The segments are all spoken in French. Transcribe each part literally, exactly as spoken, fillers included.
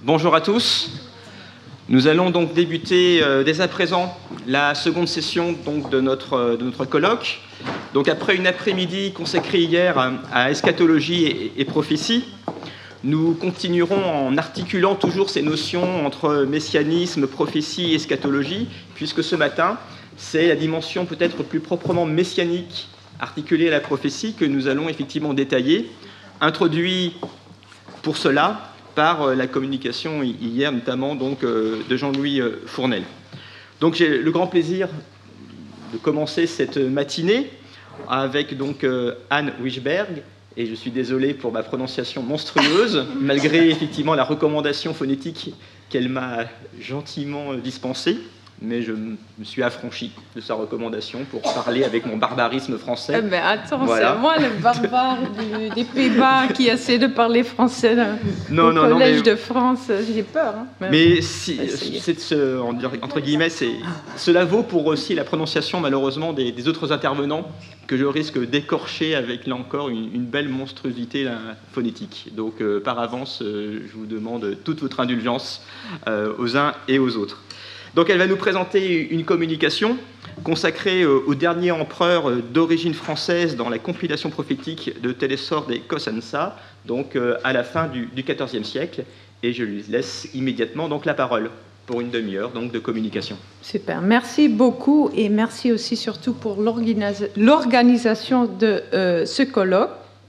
Bonjour à tous. Nous allons donc débuter euh, dès à présent la seconde session donc, de, notre, de notre colloque. Donc, après une après-midi consacrée hier à, à eschatologie et, et prophétie, nous continuerons en articulant toujours ces notions entre messianisme, prophétie et eschatologie, puisque ce matin, c'est la dimension peut-être plus proprement messianique articulée à la prophétie que nous allons effectivement détailler, introduit pour cela par la communication hier, notamment donc, de Jean-Louis Fournel. Donc j'ai le grand plaisir de commencer cette matinée avec donc Anne Wichberg, et je suis désolé pour ma prononciation monstrueuse, malgré effectivement la recommandation phonétique qu'elle m'a gentiment dispensée, mais je me suis affranchi de sa recommandation pour parler avec mon barbarisme français. Eh ben attends, voilà. C'est moi le barbare du, des Pays-Bas qui essaie de parler français là, non, au non, Collège non, mais... de France. J'ai peur. Hein, mais mais si, c'est ce, entre guillemets, c'est, cela vaut pour aussi la prononciation malheureusement des, des autres intervenants que je risque d'écorcher avec là encore une, une belle monstruosité là, phonétique. Donc euh, par avance, euh, je vous demande toute votre indulgence euh, aux uns et aux autres. Donc elle va nous présenter une communication consacrée au dernier empereur d'origine française dans la compilation prophétique de Télésphore des Cosenza, donc à la fin du quatorzième siècle. Et je lui laisse immédiatement donc la parole pour une demi-heure donc de communication. Super, merci beaucoup et merci aussi surtout pour l'organisation de euh, ce colloque.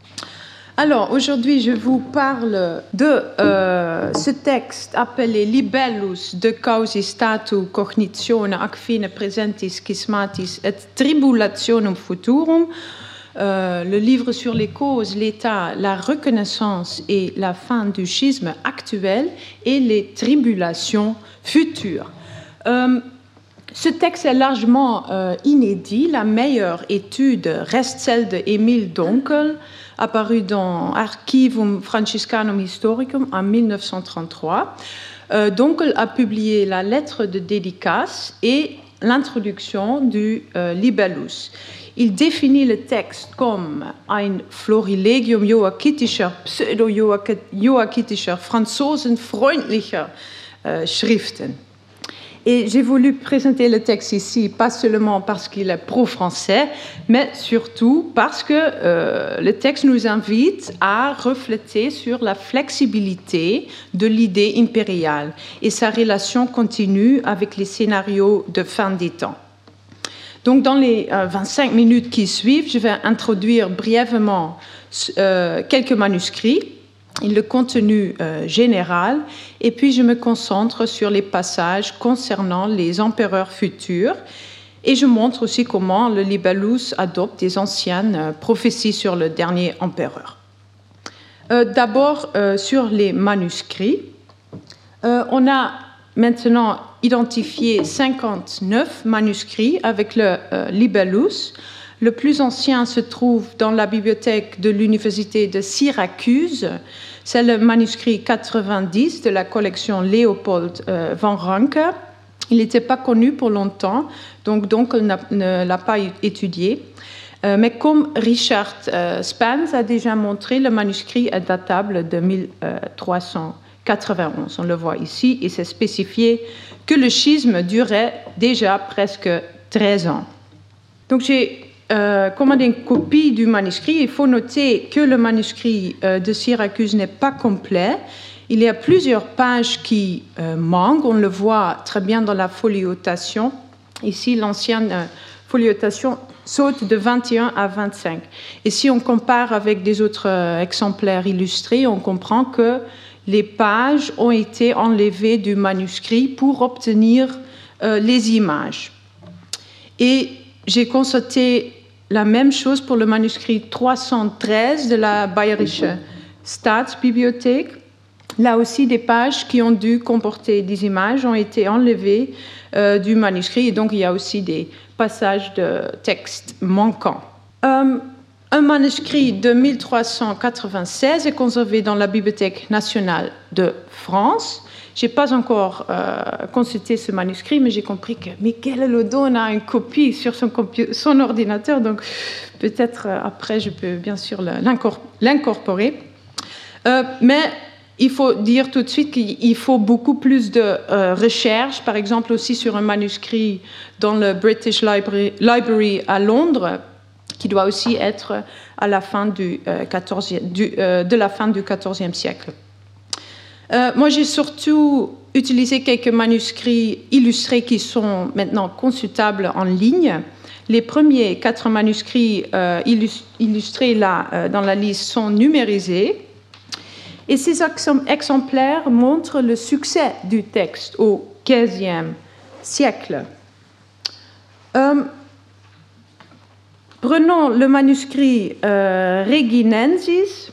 Alors, aujourd'hui, je vous parle de euh, ce texte appelé Libellus de causi statu cognitione ac fine presentis schismatis et tribulationum futurum, euh, le livre sur les causes, l'état, la reconnaissance et la fin du schisme actuel et les tribulations futures. Euh, Ce texte est largement euh, inédit. La meilleure étude reste celle de Emil Donkel, apparue dans Archivum Franciscanum Historicum en mille neuf cent trente-trois. Euh, Donkel a publié la lettre de dédicace et l'introduction du euh, Libellus. Il définit le texte comme ein Florilegium joachitischer, pseudo-joachitischer, franzosenfreundlicher äh, Schriften. Et j'ai voulu présenter le texte ici, pas seulement parce qu'il est pro-français, mais surtout parce que euh, le texte nous invite à refléter sur la flexibilité de l'idée impériale et sa relation continue avec les scénarios de fin des temps. Donc, dans les euh, vingt-cinq minutes qui suivent, je vais introduire brièvement euh, quelques manuscrits, le contenu euh, général, et puis je me concentre sur les passages concernant les empereurs futurs, et je montre aussi comment le Libellus adopte des anciennes euh, prophéties sur le dernier empereur. Euh, d'abord, euh, sur les manuscrits, euh, on a maintenant identifié cinquante-neuf manuscrits avec le euh, Libellus. Le plus ancien se trouve dans la bibliothèque de l'université de Syracuse. C'est le manuscrit quatre-vingt-dix de la collection Léopold euh, van Ranke. Il n'était pas connu pour longtemps, donc, donc on ne l'a pas étudié. Euh, mais comme Richard euh, Spans a déjà montré, le manuscrit est datable de mille trois cent quatre-vingt-onze. On le voit ici, et c'est spécifié que le schisme durait déjà presque treize ans. Donc j'ai Euh, commandé une copie du manuscrit. Il faut noter que le manuscrit euh, de Syracuse n'est pas complet. Il y a plusieurs pages qui euh, manquent. On le voit très bien dans la foliotation. Ici, l'ancienne euh, foliotation saute de vingt et un à vingt-cinq. Et si on compare avec des autres euh, exemplaires illustrés, on comprend que les pages ont été enlevées du manuscrit pour obtenir euh, les images. Et j'ai constaté la même chose pour le manuscrit trois cent treize de la Bayerische Staatsbibliothek. Là aussi, des pages qui ont dû comporter des images ont été enlevées euh, du manuscrit, et donc il y a aussi des passages de texte manquants. Euh, un manuscrit de mille trois cent quatre-vingt-seize est conservé dans la Bibliothèque nationale de France. Je n'ai pas encore euh, consulté ce manuscrit, mais j'ai compris que Michele Lodon a une copie sur son, son ordinateur, donc peut-être euh, après je peux bien sûr l'incorporer. Euh, mais il faut dire tout de suite qu'il faut beaucoup plus de euh, recherches, par exemple aussi sur un manuscrit dans le British Library, Library à Londres, qui doit aussi être à la fin du, euh, quatorzième, du, euh, de la fin du quatorzième siècle. Euh, moi, j'ai surtout utilisé quelques manuscrits illustrés qui sont maintenant consultables en ligne. Les premiers quatre manuscrits euh, illustrés là, euh, dans la liste sont numérisés. Et ces exemplaires montrent le succès du texte au quinzième siècle. Euh, prenons le manuscrit euh, Reginensis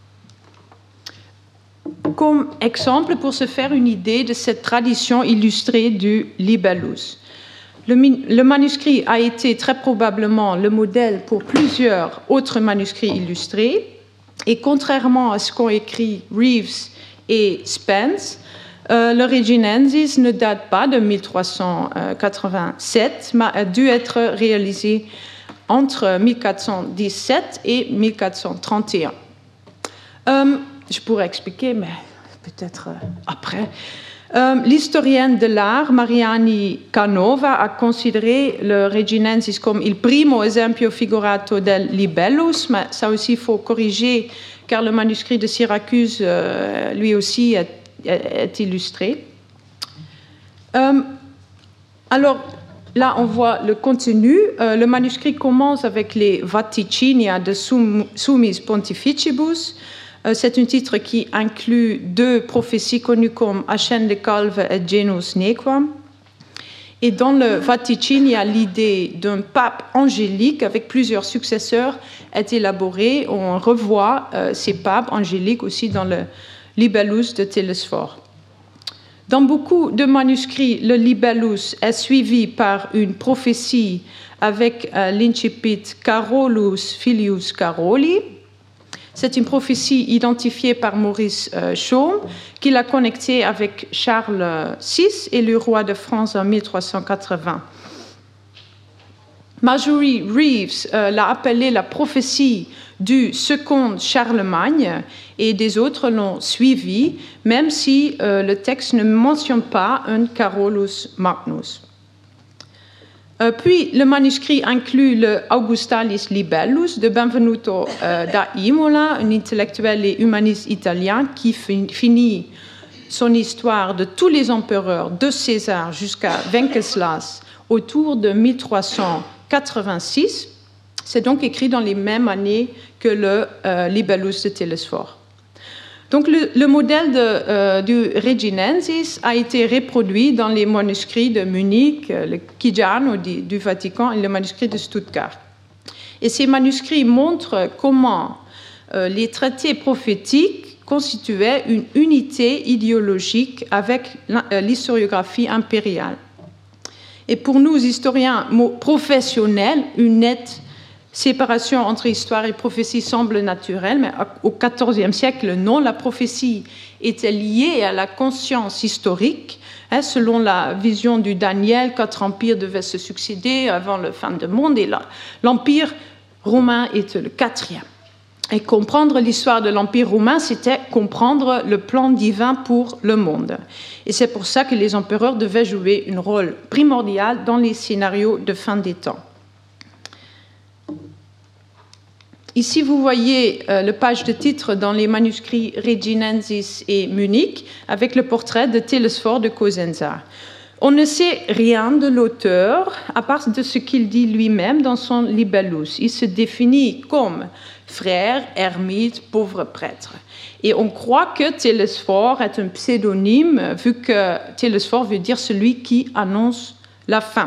comme exemple pour se faire une idée de cette tradition illustrée du libellus. Le, le manuscrit a été très probablement le modèle pour plusieurs autres manuscrits illustrés. Et contrairement à ce qu'ont écrit Reeves et Spence, euh, le Reginensis ne date pas de mille trois cent quatre-vingt-sept, mais a dû être réalisé entre mille quatre cent dix-sept et mille quatre cent trente et un. Euh, je pourrais expliquer, mais peut-être euh, après. Euh, l'historienne de l'art, Mariani Canova, a considéré le Reginensis comme il primo esempio figurato del libellus, mais ça aussi il faut corriger, car le manuscrit de Syracuse, euh, lui aussi, est, est illustré. Euh, alors, là, on voit le contenu. Euh, le manuscrit commence avec les Vaticinia de Sum, Summis Pontificibus. C'est un titre qui inclut deux prophéties connues comme Ascende Calve et Genus Nequam. Et dans le Vaticinia, l'idée d'un pape angélique avec plusieurs successeurs est élaborée. On revoit euh, ces papes angéliques aussi dans le Libellus de Télesphore. Dans beaucoup de manuscrits, le Libellus est suivi par une prophétie avec euh, l'incipit Carolus Filius Caroli. C'est une prophétie identifiée par Maurice euh, Chaume, qui l'a connectée avec Charles six et le roi de France en mille trois cent quatre-vingts. Marjorie Reeves euh, l'a appelée la prophétie du second Charlemagne et des autres l'ont suivi, même si euh, le texte ne mentionne pas un Carolus Magnus. Euh, puis, le manuscrit inclut le Augustalis Libellus de Benvenuto euh, da Imola, un intellectuel et humaniste italien qui fin, finit son histoire de tous les empereurs de César jusqu'à Wenceslas autour de mille trois cent quatre-vingt-six. C'est donc écrit dans les mêmes années que le euh, Libellus de Télesphore. Donc le, le modèle de, euh, du Reginensis a été reproduit dans les manuscrits de Munich, le Chigiano du, du Vatican et le manuscrit de Stuttgart. Et ces manuscrits montrent comment euh, les traités prophétiques constituaient une unité idéologique avec l'historiographie impériale. Et pour nous, historiens professionnels, une nette séparation entre histoire et prophétie semble naturelle, mais au quatorzième siècle, non, la prophétie était liée à la conscience historique. Hein, selon la vision du Daniel, quatre empires devaient se succéder avant la fin du monde, et l'empire romain était le quatrième. Et comprendre l'histoire de l'empire romain, c'était comprendre le plan divin pour le monde. Et c'est pour ça que les empereurs devaient jouer un rôle primordial dans les scénarios de fin des temps. Ici, vous voyez euh, le page de titre dans les manuscrits Reginensis et Munich avec le portrait de Télesphore de Cosenza. On ne sait rien de l'auteur à part de ce qu'il dit lui-même dans son Libellus. Il se définit comme frère, ermite, pauvre prêtre. Et on croit que Télesphore est un pseudonyme vu que Télesphore veut dire celui qui annonce la fin.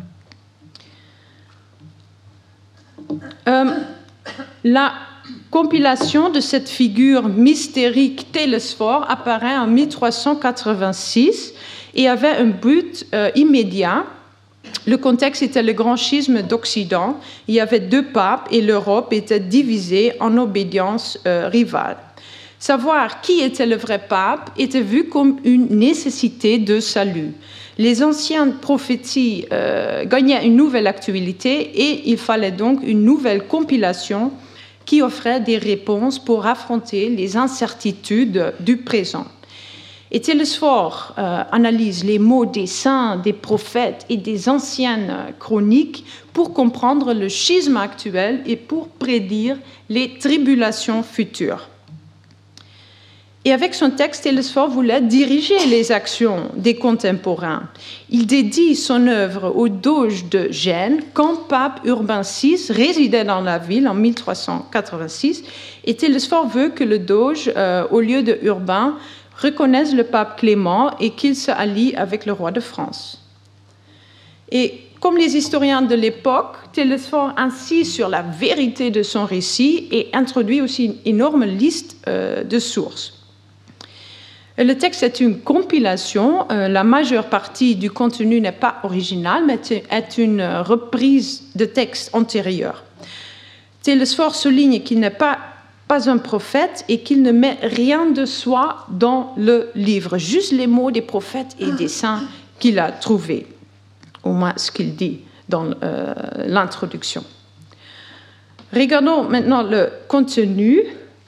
Euh, La compilation de cette figure mystérique Télesphore apparaît en mille trois cent quatre-vingt-six et avait un but euh, immédiat. Le contexte était le grand schisme d'Occident. Il y avait deux papes et l'Europe était divisée en obédiences euh, rivales. Savoir qui était le vrai pape était vu comme une nécessité de salut. Les anciennes prophéties euh, gagnaient une nouvelle actualité et il fallait donc une nouvelle compilation qui offrait des réponses pour affronter les incertitudes du présent. Et Télesphore euh, analyse les mots des saints, des prophètes et des anciennes chroniques pour comprendre le schisme actuel et pour prédire les tribulations futures. Et avec son texte, Télesphore voulait diriger les actions des contemporains. Il dédie son œuvre au doge de Gênes quand pape Urbain six résidait dans la ville en mille trois cent quatre-vingt-six. Et Télesphore veut que le doge, euh, au lieu de Urbain, reconnaisse le pape Clément et qu'il se allie avec le roi de France. Et comme les historiens de l'époque, Télesphore insiste sur la vérité de son récit et introduit aussi une énorme liste euh, de sources. Le texte est une compilation. Euh, la majeure partie du contenu n'est pas originale, mais est une reprise de textes antérieurs. Télesphore souligne qu'il n'est pas, pas un prophète et qu'il ne met rien de soi dans le livre, juste les mots des prophètes et des saints qu'il a trouvés, au moins ce qu'il dit dans euh, l'introduction. Regardons maintenant le contenu.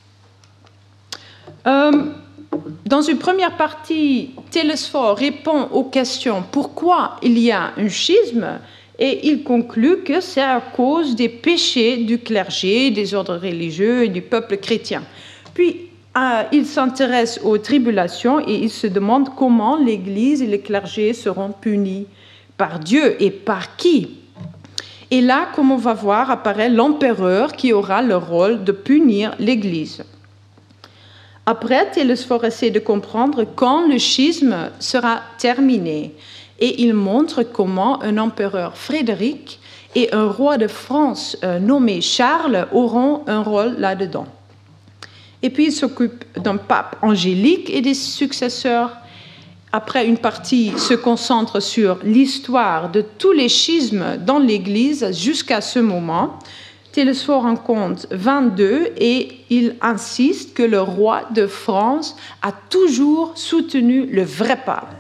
Euh, Dans une première partie, Télesphore répond aux questions pourquoi il y a un schisme et il conclut que c'est à cause des péchés du clergé, des ordres religieux et du peuple chrétien. Puis, euh, il s'intéresse aux tribulations et il se demande comment l'Église et les clergés seront punis par Dieu et par qui. Et là, comme on va voir, apparaît l'empereur qui aura le rôle de punir l'Église. Après, Télesphore essaie de comprendre quand le schisme sera terminé et il montre comment un empereur Frédéric et un roi de France euh, nommé Charles auront un rôle là-dedans. Et puis il s'occupe d'un pape angélique et des successeurs. Après, une partie se concentre sur l'histoire de tous les schismes dans l'Église jusqu'à ce moment. Télesphore en compte vingt-deux et il insiste que le roi de France a toujours soutenu le vrai pape.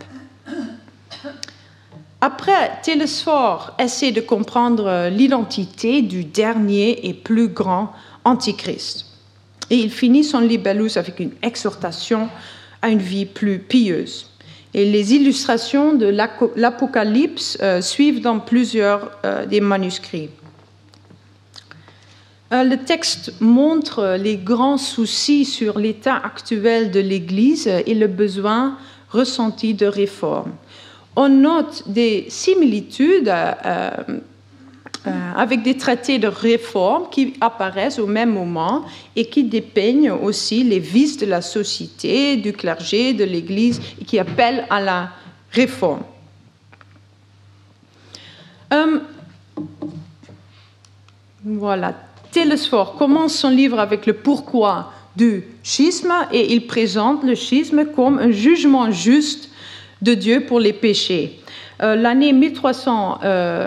Après, Télesphore essaie de comprendre l'identité du dernier et plus grand antichrist. Et il finit son Libellus avec une exhortation à une vie plus pieuse. Et les illustrations de l'Apocalypse euh, suivent dans plusieurs euh, des manuscrits. Le texte montre les grands soucis sur l'état actuel de l'Église et le besoin ressenti de réforme. On note des similitudes euh, euh, avec des traités de réforme qui apparaissent au même moment et qui dépeignent aussi les vices de la société, du clergé, de l'Église et qui appellent à la réforme. Euh, voilà. Télesphore commence son livre avec le pourquoi du schisme et il présente le schisme comme un jugement juste de Dieu pour les péchés. Euh, l'année mille trois cent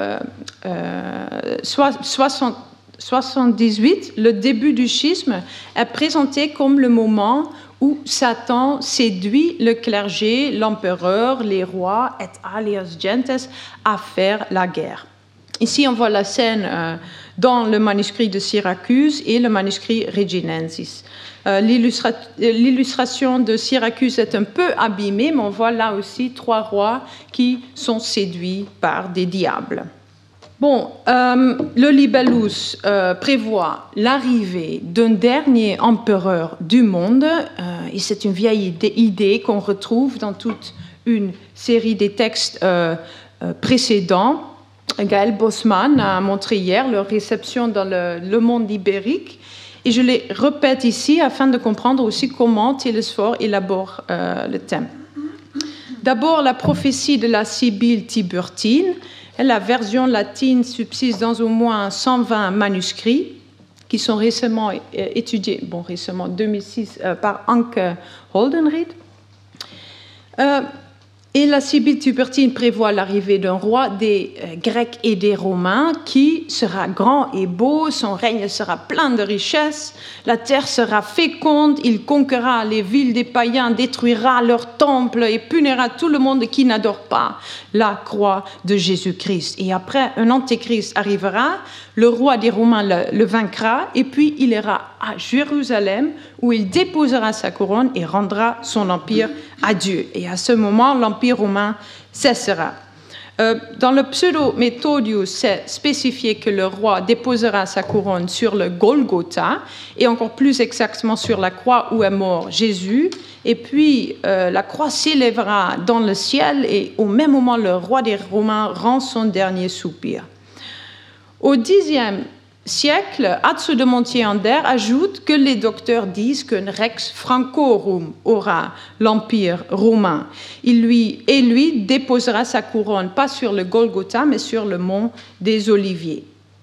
soixante-dix-huit, le début du schisme est présenté comme le moment où Satan séduit le clergé, l'empereur, les rois et alias gentes à faire la guerre. Ici, on voit la scène euh, dans le manuscrit de Syracuse et le manuscrit Reginensis. Euh, l'illustra- l'illustration de Syracuse est un peu abîmée, mais on voit là aussi trois rois qui sont séduits par des diables. Bon, euh, le Libellus euh, prévoit l'arrivée d'un dernier empereur du monde, euh, et c'est une vieille idée, idée qu'on retrouve dans toute une série des textes euh, euh, précédents. Gaël Bosman a montré hier leur réception dans le, le monde ibérique. Et je les répète ici afin de comprendre aussi comment Télesphore élabore euh, le thème. D'abord, la prophétie de la Sibylle Tiburtine. La version latine subsiste dans au moins cent vingt manuscrits qui sont récemment étudiés, bon récemment deux mille six, euh, par Anke Holdenried. Euh, Et la Sibylle Tubertine prévoit l'arrivée d'un roi des euh, Grecs et des Romains qui sera grand et beau, son règne sera plein de richesses, la terre sera féconde, il conquérera les villes des païens, détruira leurs temples et punira tout le monde qui n'adore pas la croix de Jésus-Christ. Et après, un antéchrist arrivera, le roi des Romains le, le vaincra et puis il ira à Jérusalem où il déposera sa couronne et rendra son empire à Dieu. Et à ce moment, l'empire romain cessera. Euh, dans le Pseudo-Methodius, c'est spécifié que le roi déposera sa couronne sur le Golgotha, et encore plus exactement sur la croix où est mort Jésus. Et puis, euh, la croix s'élèvera dans le ciel, et au même moment, le roi des Romains rend son dernier soupir. Au dixième siècle, Azzo de Montier-Ander ajoute que les docteurs disent qu'un rex francorum aura l'empire romain. Il lui, et lui déposera sa couronne, pas sur le Golgotha, mais sur le mont des Oliviers.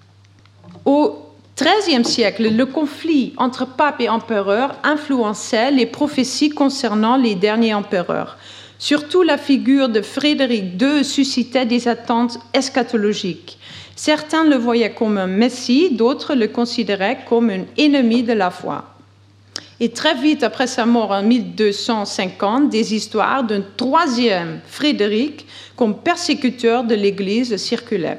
Au treizième siècle, le conflit entre pape et empereur influençait les prophéties concernant les derniers empereurs. Surtout la figure de Frédéric deux suscitait des attentes eschatologiques. Certains le voyaient comme un messie, d'autres le considéraient comme un ennemi de la foi. Et très vite après sa mort en mille deux cent cinquante, des histoires d'un troisième Frédéric comme persécuteur de l'Église circulaient.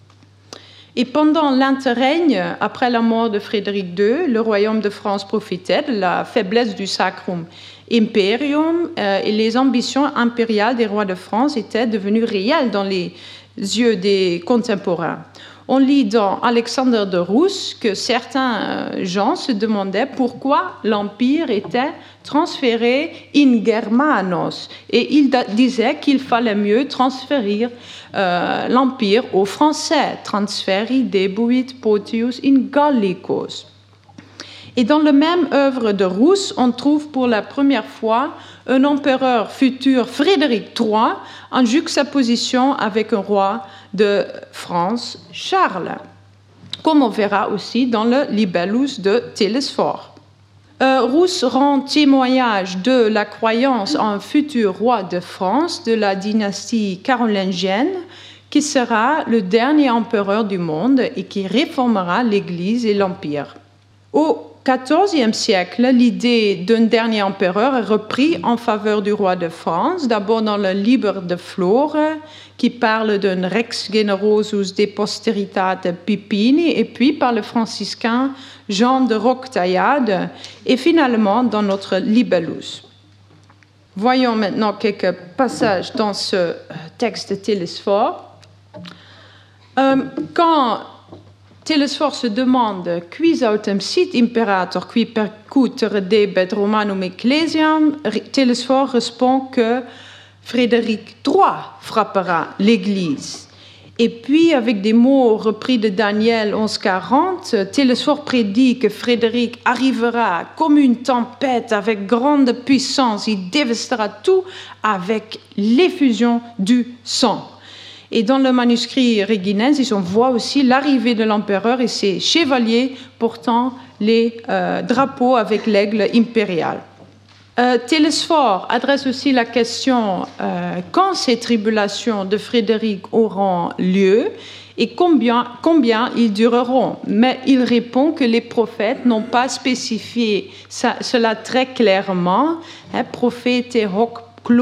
Et pendant l'interrègne, après la mort de Frédéric deux, le royaume de France profitait de la faiblesse du Sacrum Imperium euh, et les ambitions impériales des rois de France étaient devenues réelles dans les yeux des contemporains. On lit dans Alexandre de Rousse que certains gens se demandaient pourquoi l'empire était transféré in Germanos, et il disait qu'il fallait mieux transférer euh, l'empire aux Français, transferi debuit potius in Gallicos. Et dans la même œuvre de Rousse, on trouve pour la première fois un empereur futur, Frédéric trois, en juxtaposition avec un roi de France, Charles, comme on verra aussi dans le Libellus de Télesphore. Euh, Rousse rend témoignage de la croyance en un futur roi de France de la dynastie carolingienne, qui sera le dernier empereur du monde et qui réformera l'Église et l'Empire. Au quatorzième siècle, l'idée d'un dernier empereur est reprise en faveur du roi de France, d'abord dans le Liber de Flore, qui parle d'un rex generosus de posteritate Pipini, et puis par le franciscain Jean de Roquetaillade, et finalement dans notre Libellus. Voyons maintenant quelques passages dans ce texte de Télesphore. Euh, quand Télesphore se demande « Quis autem sit imperator qui percutere debet Romanum ecclesiam ?» Télesphore répond que Frédéric trois frappera l'Église. Et puis, avec des mots repris de Daniel onze quarante, Télesphore prédit que Frédéric arrivera comme une tempête avec grande puissance. Il dévastera tout avec l'effusion du sang. Et dans le manuscrit Reginensis, on voit aussi l'arrivée de l'empereur et ses chevaliers portant les euh, drapeaux avec l'aigle impérial. Euh, Télesphore adresse aussi la question euh, quand ces tribulations de Frédéric auront lieu et combien, combien ils dureront. Mais il répond que les prophètes n'ont pas spécifié ça, cela très clairement. Hein, prophète hoc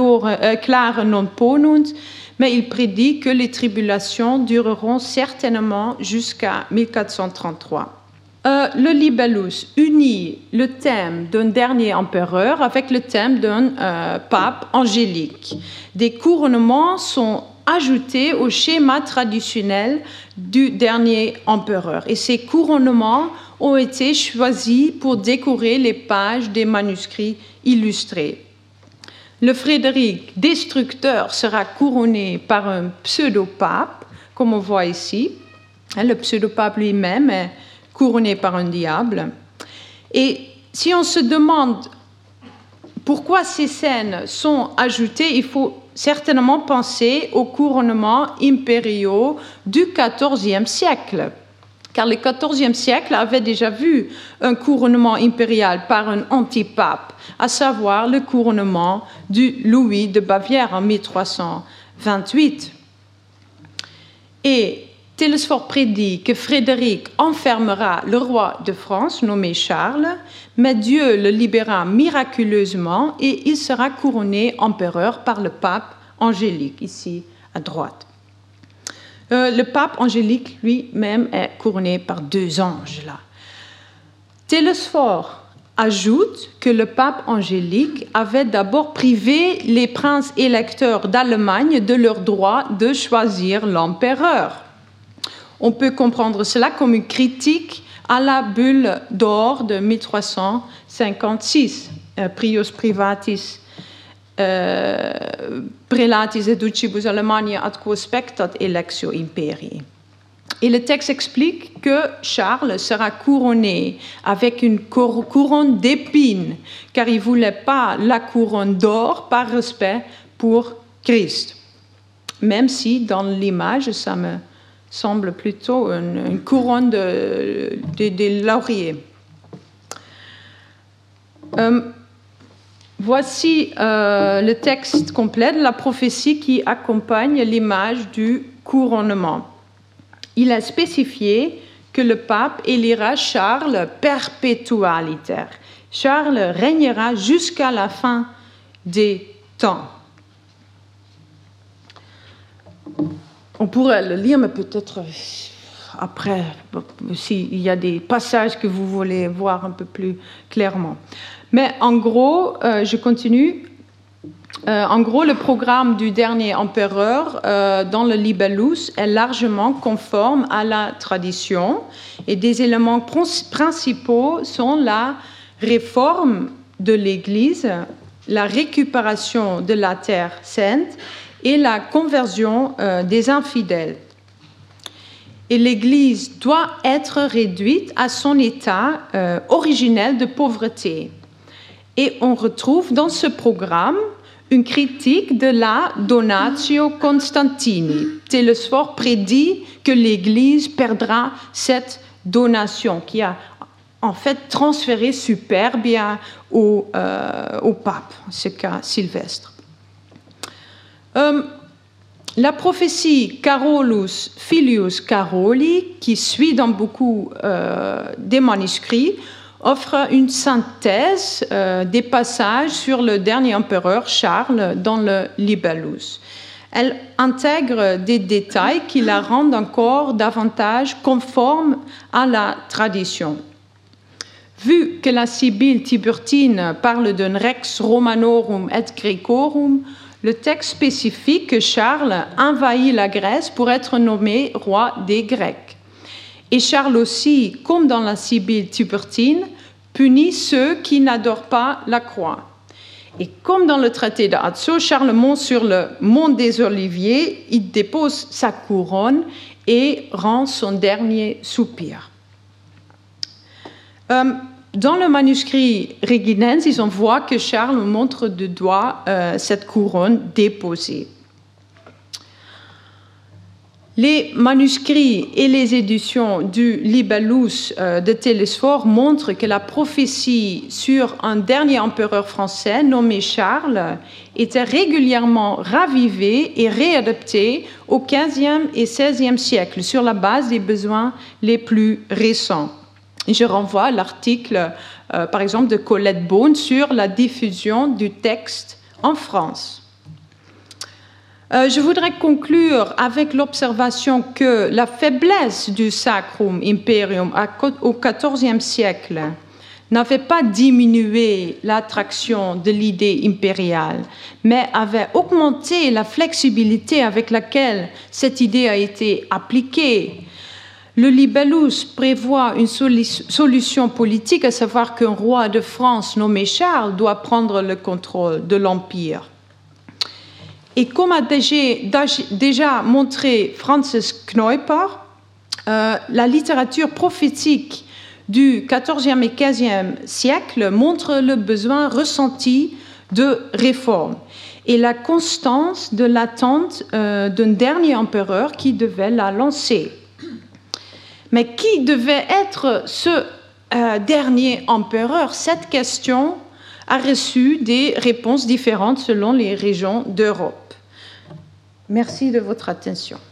clare non ponunt. Mais il prédit que les tribulations dureront certainement jusqu'à mille quatre cent trente-trois. Euh, le Libellus unit le thème d'un dernier empereur avec le thème d'un euh, pape angélique. Des couronnements sont ajoutés au schéma traditionnel du dernier empereur. Et ces couronnements ont été choisis pour décorer les pages des manuscrits illustrés. Le Frédéric destructeur sera couronné par un pseudo-pape, comme on voit ici. Le pseudo-pape lui-même est couronné par un diable. Et si on se demande pourquoi ces scènes sont ajoutées, il faut certainement penser aux couronnements impériaux du quatorzième siècle. car le quatorzième siècle avait déjà vu un couronnement impérial par un antipape, à savoir le couronnement du Louis de Bavière en mille trois cent vingt-huit. Et Télesphore prédit que Frédéric enfermera le roi de France, nommé Charles, mais Dieu le libéra miraculeusement et il sera couronné empereur par le pape Angélique, ici à droite. Euh, le pape Angélique lui-même est couronné par deux anges là. Télesphore ajoute que le pape Angélique avait d'abord privé les princes électeurs d'Allemagne de leur droit de choisir l'empereur. On peut comprendre cela comme une critique à la bulle d'or de mille trois cent cinquante-six, euh, Prius Privatis euh, Prelatis edducibus Alemannia ad quo spectat electio imperii. Et le texte explique que Charles sera couronné avec une couronne d'épines, car il ne voulait pas la couronne d'or par respect pour Christ. Même si dans l'image, ça me semble plutôt une, une couronne de, de, de lauriers. Euh, voici euh, le texte complet de la prophétie qui accompagne l'image du couronnement. Il a spécifié que le pape élira Charles perpetualiter. Charles régnera jusqu'à la fin des temps. On pourrait le lire, mais peut-être après, s'il y a des passages que vous voulez voir un peu plus clairement. Mais en gros, euh, je continue. Euh, en gros, le programme du dernier empereur euh, dans le Libellus est largement conforme à la tradition et des éléments principaux sont la réforme de l'Église, la récupération de la terre sainte et la conversion euh, des infidèles. Et l'Église doit être réduite à son état euh, originel de pauvreté. Et on retrouve dans ce programme une critique de la Donatio Constantini. Télesphore prédit que l'Église perdra cette donation qui a en fait transféré Superbia au, euh, au pape, en ce cas Sylvestre. Euh, la prophétie Carolus Filius Caroli, qui suit dans beaucoup euh, des manuscrits, offre une synthèse euh, des passages sur le dernier empereur Charles dans le Libellus. Elle intègre des détails qui la rendent encore davantage conforme à la tradition. Vu que la Sibylle Tiburtine parle d'un rex Romanorum et Grecorum, le texte spécifie que Charles envahit la Grèce pour être nommé roi des Grecs. Et Charles aussi, comme dans la Sibylle Tiburtine, punit ceux qui n'adorent pas la croix. Et comme dans le traité de Azzo, Charles monte sur le mont des Oliviers, il dépose sa couronne et rend son dernier soupir. Euh, dans le manuscrit Reginensis, on voit que Charles montre du doigt euh, cette couronne déposée. Les manuscrits et les éditions du Libellus de Télesphore montrent que la prophétie sur un dernier empereur français nommé Charles était régulièrement ravivée et réadaptée au quinzième et seizième siècle sur la base des besoins les plus récents. Je renvoie à l'article, euh, par exemple, de Colette Beaune sur la diffusion du texte en France. Euh, je voudrais conclure avec l'observation que la faiblesse du Sacrum Imperium au quatorzième siècle n'avait pas diminué l'attraction de l'idée impériale, mais avait augmenté la flexibilité avec laquelle cette idée a été appliquée. Le Libellus prévoit une solution politique, à savoir qu'un roi de France nommé Charles doit prendre le contrôle de l'Empire. Et comme a déjà montré Francis Kneuper, euh, la littérature prophétique du quatorzième et quinzième siècle montre le besoin ressenti de réforme et la constance de l'attente euh, d'un dernier empereur qui devait la lancer. Mais qui devait être ce euh, dernier empereur? Cette question a reçu des réponses différentes selon les régions d'Europe. Merci de votre attention.